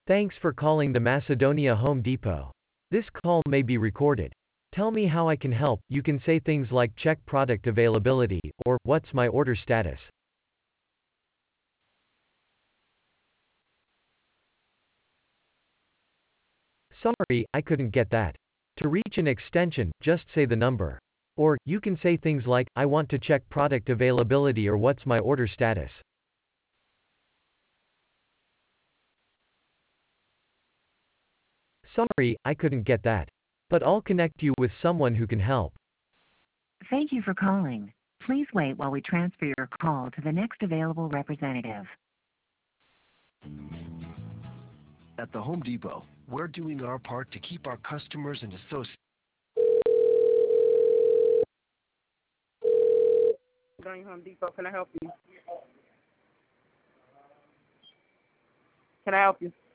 Thanks for calling the Macedonia Home Depot. This call may be recorded. Tell me how I can help. You can say things like check product availability, or what's my order status. Sorry, I couldn't get that. To reach an extension, just say the number. Or, you can say things like, I want to check product availability or what's my order status. Sorry, I couldn't get that. But I'll connect you with someone who can help. Thank you for calling. Please wait while we transfer your call to the next available representative. At the Home Depot, we're doing our part to keep our customers and associates. Going Home Depot, can I help you? Can I help you?